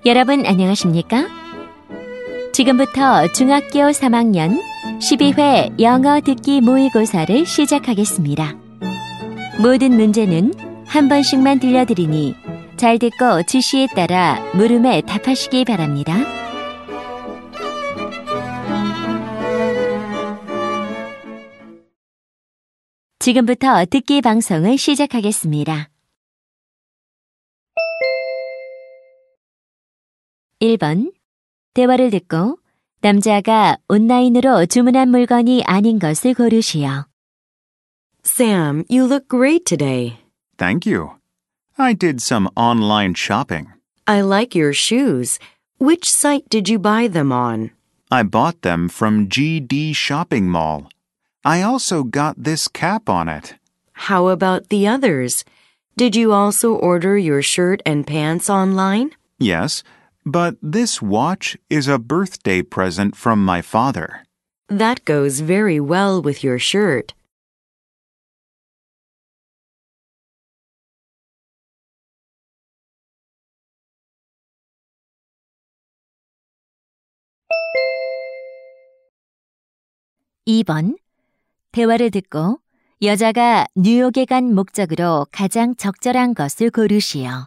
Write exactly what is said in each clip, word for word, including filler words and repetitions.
여러분 안녕하십니까? 지금부터 중학교 삼 학년 십이 회 영어 듣기 모의고사를 시작하겠습니다. 모든 문제는 한 번씩만 들려드리니 잘 듣고 지시에 따라 물음에 답하시기 바랍니다. 지금부터 듣기 방송을 시작하겠습니다. 일 번. 대화를 듣고 남자가 온라인으로 주문한 물건이 아닌 것을 고르시오. Sam, you look great today. Thank you. I did some online shopping. I like your shoes. Which site did you buy them on? I bought them from G D Shopping Mall. I also got this cap on it. How about the others? Did you also order your shirt and pants online? Yes, but this watch is a birthday present from my father. That goes very well with your shirt. 이 번. 대화를 듣고 여자가 뉴욕에 간 목적으로 가장 적절한 것을 고르시오.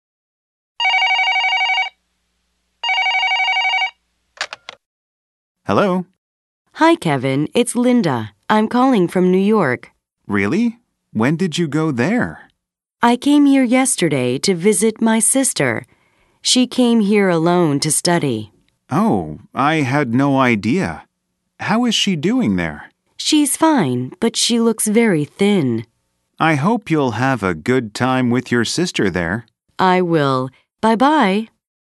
Hello? Hi, Kevin. It's Linda. I'm calling from New York. Really? When did you go there? I came here yesterday to visit my sister. She came here alone to study. Oh, I had no idea. How is she doing there? She's fine, but she looks very thin. I hope you'll have a good time with your sister there. I will. Bye-bye.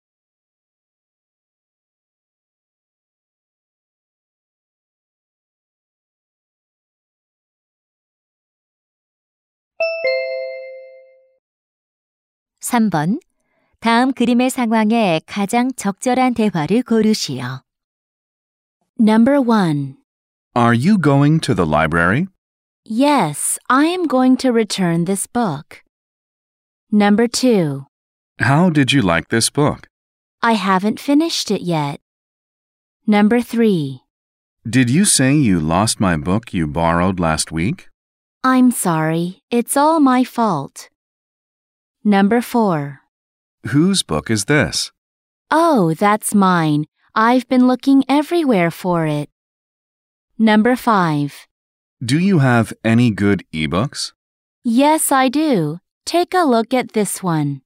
삼 번. 다음 그림의 상황에 가장 적절한 대화를 고르시오. Number one. Are you going to the library? Yes, I am going to return this book. Number two. How did you like this book? I haven't finished it yet. Number three. Did you say you lost my book you borrowed last week? I'm sorry. It's all my fault. Number four. Whose book is this? Oh, that's mine. I've been looking everywhere for it. Number five. Do you have any good ebooks? Yes, I do. Take a look at this one.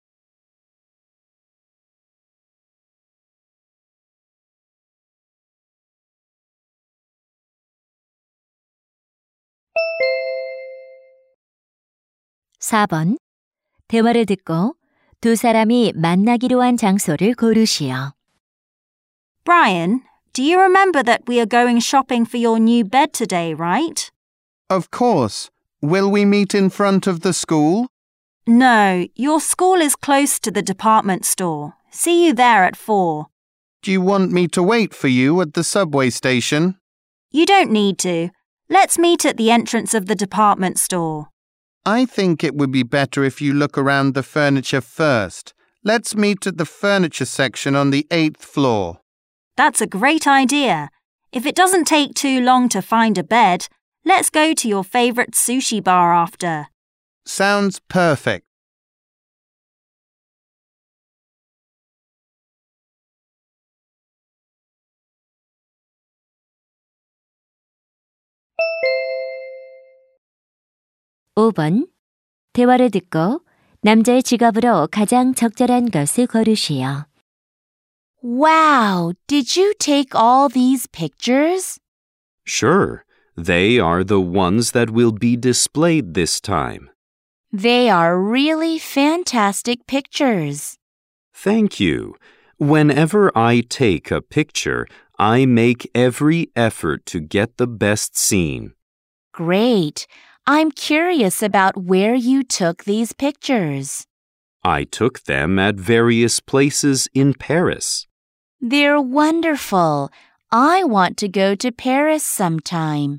사 번. 대화를 듣고 두 사람이 만나기로 한 장소를 고르시오. Brian, do you remember that we are going shopping for your new bed today, right? Of course. Will we meet in front of the school? No, your school is close to the department store. See you there at four. Do you want me to wait for you at the subway station? You don't need to. Let's meet at the entrance of the department store. I think it would be better if you look around the furniture first. Let's meet at the furniture section on the eighth floor. That's a great idea. If it doesn't take too long to find a bed, let's go to your favorite sushi bar after. Sounds perfect. 오 번. 대화를 듣고 남자의 직업으로 가장 적절한 것을 고르시오. Wow, did you take all these pictures? Sure, they are the ones that will be displayed this time. They are really fantastic pictures. Thank you. Whenever I take a picture, I make every effort to get the best scene. Great. I'm curious about where you took these pictures. I took them at various places in Paris. They're wonderful. I want to go to Paris sometime.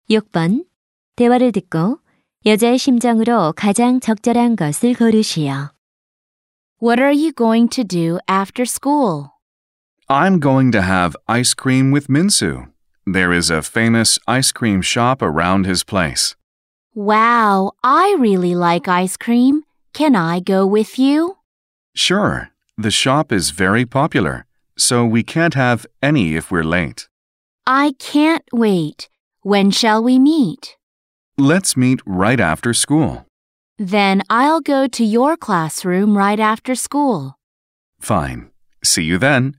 육 번. 대화를 듣고 여자의 심정으로 가장 적절한 것을 고르시오. What are you going to do after school? I'm going to have ice cream with Minsu. There is a famous ice cream shop around his place. Wow, I really like ice cream. Can I go with you? Sure, the shop is very popular, so we can't have any if we're late. I can't wait. When shall we meet? Let's meet right after school. Then I'll go to your classroom right after school. Fine. See you then.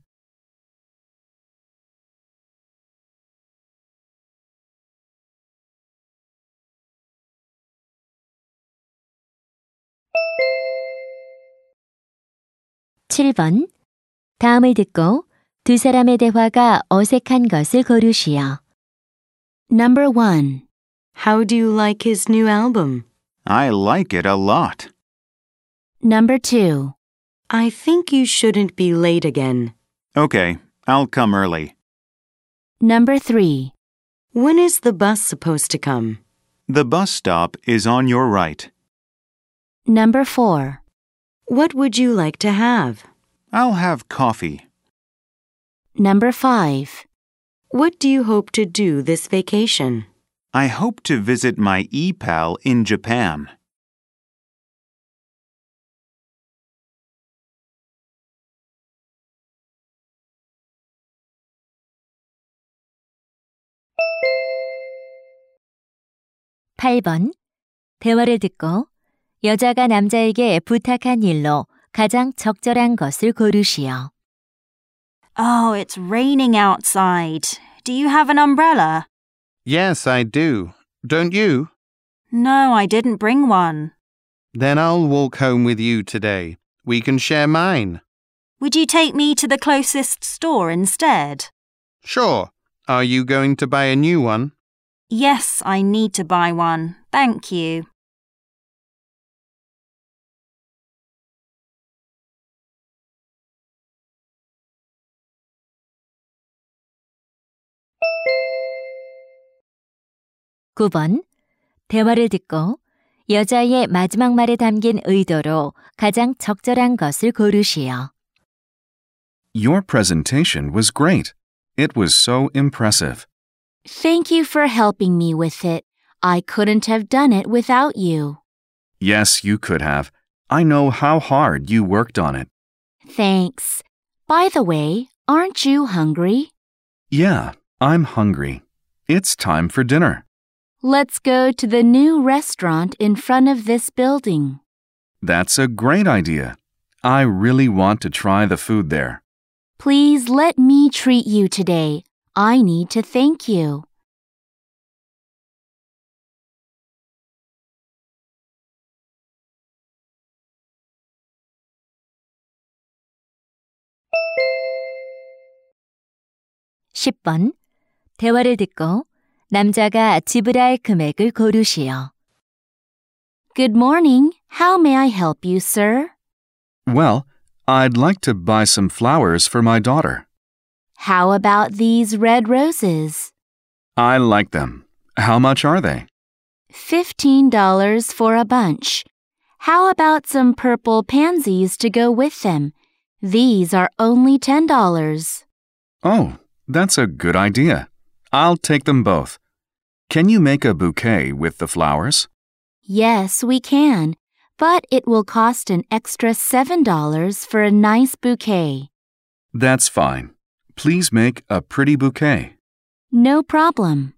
칠 번. 다음을 듣고 두 사람의 대화가 어색한 것을 고르시오. Number one. How do you like his new album? I like it a lot. Number two. I think you shouldn't be late again. Okay, I'll come early. Number three. When is the bus supposed to come? The bus stop is on your right. Number four. What would you like to have? I'll have coffee. Number five. What do you hope to do this vacation? I hope to visit my e-pal in Japan. 팔 번. 대화를 듣고 여자가 남자에게 부탁한 일로 가장 적절한 것을 고르시오. Oh, it's raining outside. Do you have an umbrella? Yes, I do. Don't you? No, I didn't bring one. Then I'll walk home with you today. We can share mine. Would you take me to the closest store instead? Sure. Are you going to buy a new one? Yes, I need to buy one. Thank you. 구 번. 대화를 듣고 여자의 마지막 말에 담긴 의도로 가장 적절한 것을 고르시오. Your presentation was great. It was so impressive. Thank you for helping me with it. I couldn't have done it without you. Yes, you could have. I know how hard you worked on it. Thanks. By the way, aren't you hungry? Yeah, I'm hungry. It's time for dinner. Let's go to the new restaurant in front of this building. That's a great idea. I really want to try the food there. Please let me treat you today. I need to thank you. 십 번. 대화를 듣고 남자가 지불할 금액을 고르시오. Good morning. How may I help you, sir? Well, I'd like to buy some flowers for my daughter. How about these red roses? I like them. How much are they? Fifteen dollars for a bunch. How about some purple pansies to go with them? These are only ten dollars. Oh, that's a good idea. I'll take them both. Can you make a bouquet with the flowers? Yes, we can, but it will cost an extra seven dollars for a nice bouquet. That's fine. Please make a pretty bouquet. No problem.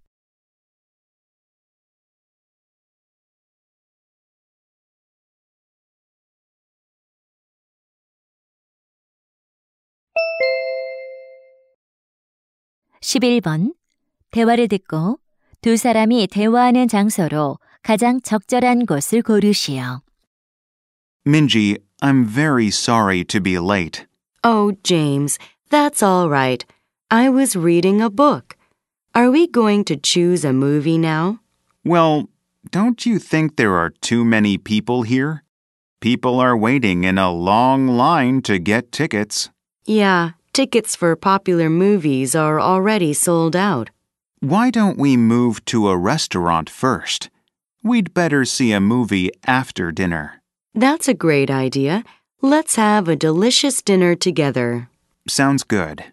십일 번. 대화를 듣고 두 사람이 대화하는 장소로 가장 적절한 곳을 고르시오. Minji, I'm very sorry to be late. Oh, James, that's all right. I was reading a book. Are we going to choose a movie now? Well, don't you think there are too many people here? People are waiting in a long line to get tickets. Yeah, tickets for popular movies are already sold out. Why don't we move to a restaurant first? We'd better see a movie after dinner. That's a great idea. Let's have a delicious dinner together. Sounds good.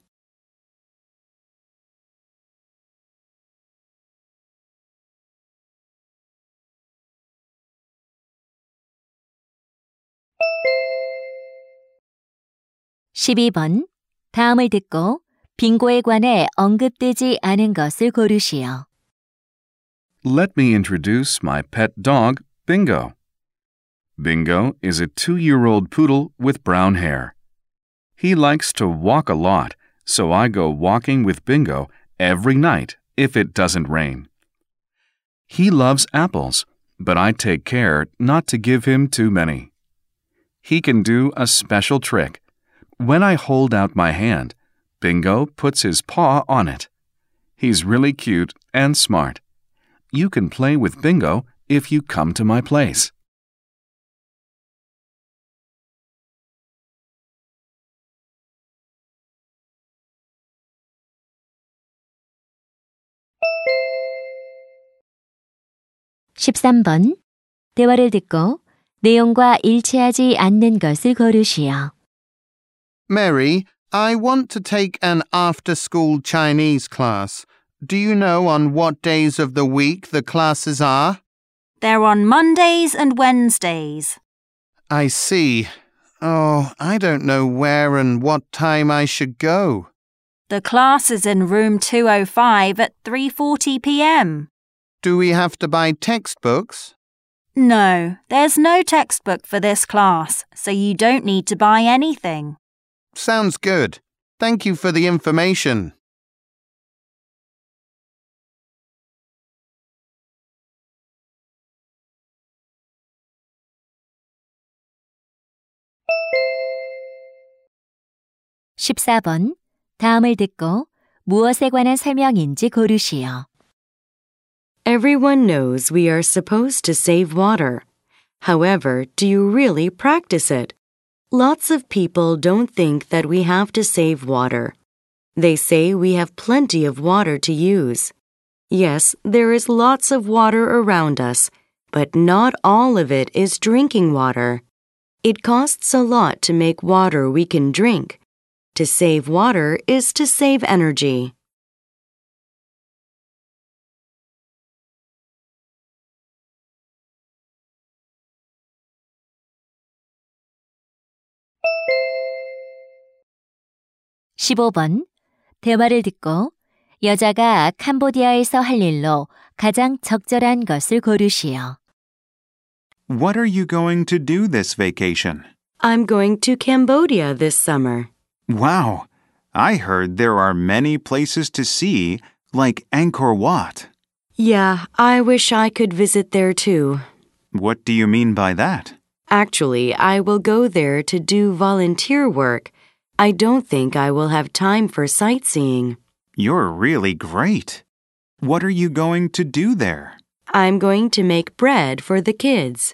십이 번. 다음을 듣고 빙고에 관해 언급되지 않은 것을 고르시오. Let me introduce my pet dog, Bingo. Bingo is a two-year-old poodle with brown hair. He likes to walk a lot, so I go walking with Bingo every night if it doesn't rain. He loves apples, but I take care not to give him too many. He can do a special trick. When I hold out my hand, Bingo puts his paw on it. He's really cute and smart. You can play with Bingo if you come to my place. 십삼 번. 대화를 듣고 내용과 일치하지 않는 것을 고르시오. Mary, I want to take an after-school Chinese class. Do you know on what days of the week the classes are? They're on Mondays and Wednesdays. I see. Oh, I don't know where and what time I should go. The class is in room two oh five at three forty p m. Do we have to buy textbooks? No, there's no textbook for this class, so you don't need to buy anything. Sounds good. Thank you for the information. 십사 번. 다음을 듣고 무엇에 관한 설명인지 고르시오. Everyone knows we are supposed to save water. However, do you really practice it? Lots of people don't think that we have to save water. They say we have plenty of water to use. Yes, there is lots of water around us, but not all of it is drinking water. It costs a lot to make water we can drink. To save water is to save energy. 십오 번. 대화를 듣고 여자가 캄보디아에서 할 일로 가장 적절한 것을 고르시오. What are you going to do this vacation? I'm going to Cambodia this summer. Wow, I heard there are many places to see, like Angkor Wat. Yeah, I wish I could visit there too. What do you mean by that? Actually, I will go there to do volunteer work. I don't think I will have time for sightseeing. You're really great. What are you going to do there? I'm going to make bread for the kids.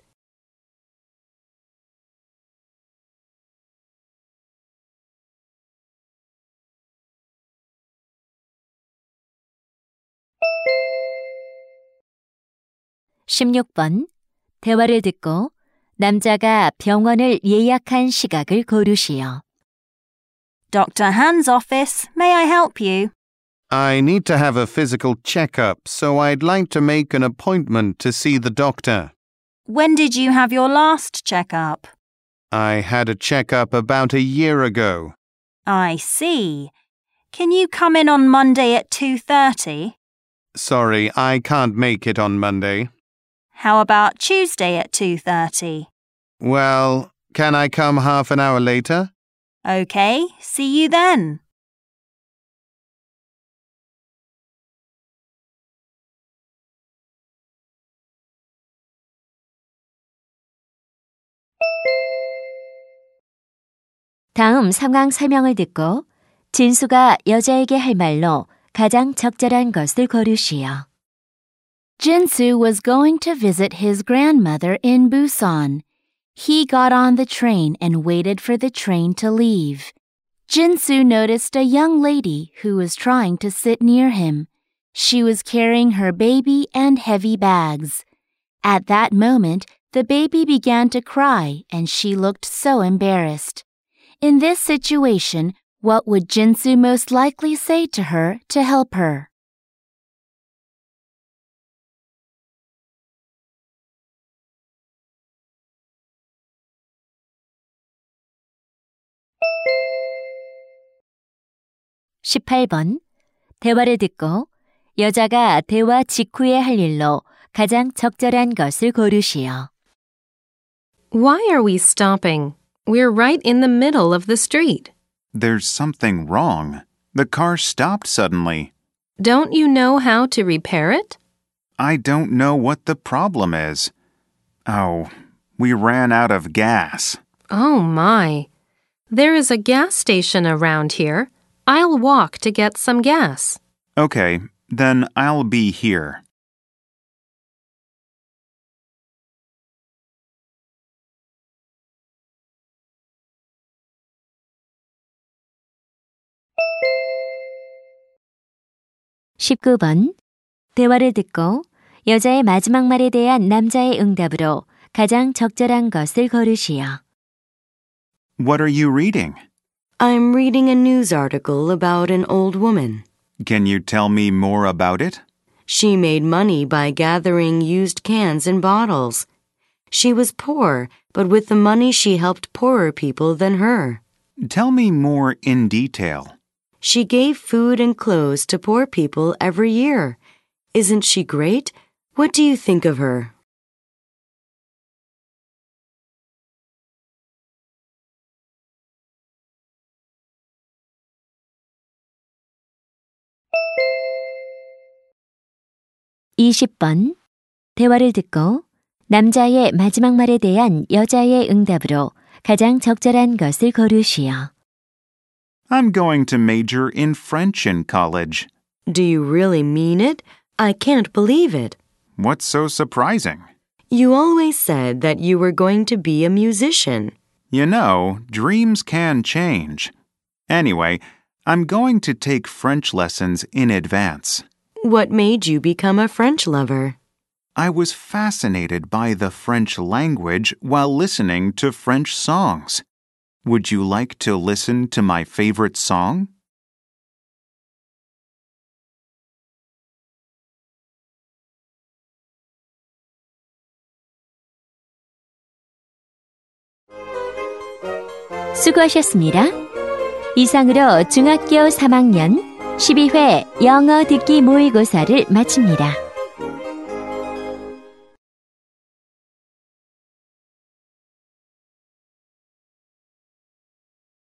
십육 번. 대화를 듣고 남자가 병원을 예약한 시각을 고르시오. Doctor Han's office, may I help you? I need to have a physical checkup, so I'd like to make an appointment to see the doctor. When did you have your last checkup? I had a checkup about a year ago. I see. Can you come in on Monday at two thirty? Sorry, I can't make it on Monday. How about Tuesday at two thirty? Well, can I come half an hour later? Okay, see you then. 다음 상황 설명을 듣고 진수가 여자에게 할 말로 가장 적절한 것을 고르시오. Jinsu was going to visit his grandmother in Busan. He got on the train and waited for the train to leave. Jinsu noticed a young lady who was trying to sit near him. She was carrying her baby and heavy bags. At that moment, the baby began to cry and she looked so embarrassed. In this situation, what would Jinsu most likely say to her to help her? 십팔 번. 대화를 듣고 여자가 대화 직후에 할 일로 가장 적절한 것을 고르시오. Why are we stopping? We're right in the middle of the street. There's something wrong. The car stopped suddenly. Don't you know how to repair it? I don't know what the problem is. Oh, we ran out of gas. Oh my. There is a gas station around here. I'll walk to get some gas. Okay, then I'll be here. 십구 번. 대화를 듣고 여자의 마지막 말에 대한 남자의 응답으로 가장 적절한 것을 고르시오. What are you reading? I'm reading a news article about an old woman. Can you tell me more about it? She made money by gathering used cans and bottles. She was poor, but with the money she helped poorer people than her. Tell me more in detail. She gave food and clothes to poor people every year. Isn't she great? What do you think of her? 이십 번. 대화를 듣고 남자의 마지막 말에 대한 여자의 응답으로 가장 적절한 것을 고르시오. I'm going to major in French in college. Do you really mean it? I can't believe it. What's so surprising? You always said that you were going to be a musician. You know, dreams can change. Anyway, I'm going to take French lessons in advance. What made you become a French lover? I was fascinated by the French language while listening to French songs. Would you like to listen to my favorite song? 수고하셨습니다. 이상으로 중학교 삼 학년 십이 회 영어 듣기 모의고사를 마칩니다.